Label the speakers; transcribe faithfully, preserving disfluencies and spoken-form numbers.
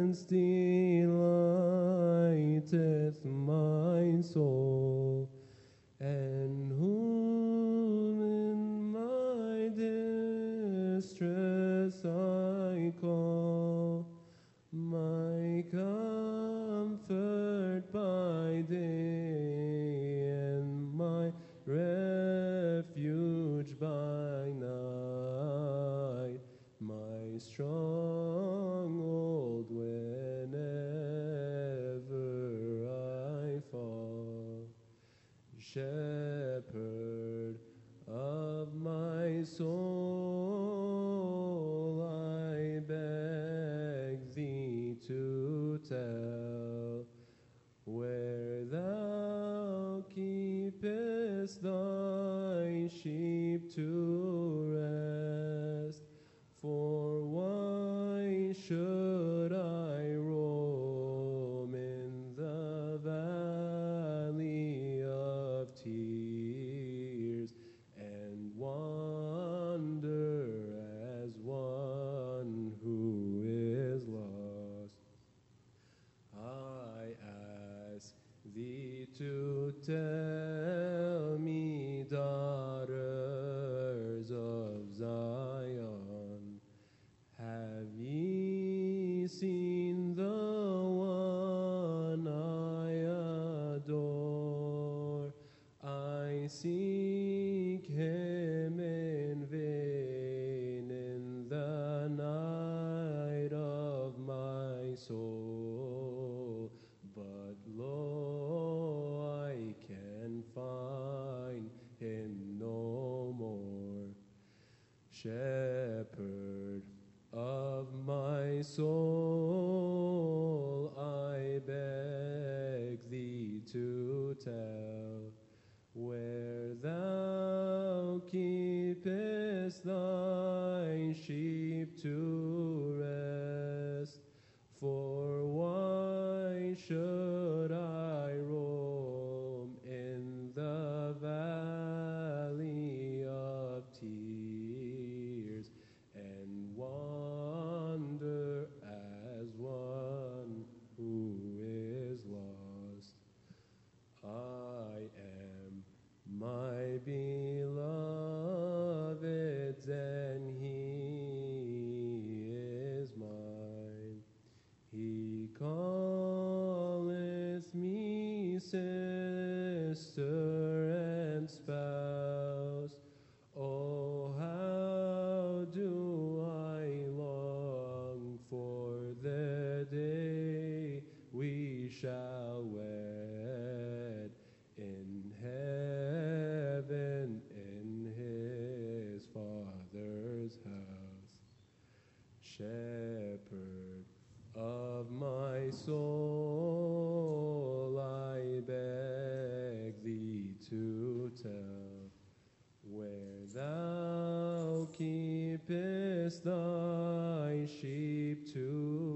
Speaker 1: delights delighteth my soul, and whom in my distress I call, my comfort by day and my refuge by night, my stronghold whenever I fall. Shepherd of my soul, I beg thee to tell where thou keepest thy sheep to rest. For why should I roam in the valley of tears and wander as one who is lost? I ask thee to tell me, daughters of Zion, have ye seen the one I adore? I seek him in vain in the night of my soul, but lo, I can find him no more. Shepherd of my soul, I beg thee to tell where thou keepest thy sheep to rest. For why should I roam in the valley of tears and wander as one who is lost? I am my beloved's, and he is mine. He calleth me sister and spouse. Oh, how do I long for the day we shall wed in heaven in his Father's house. Shepherd of my soul, I beg thee to tell where thou keepest thy sheep to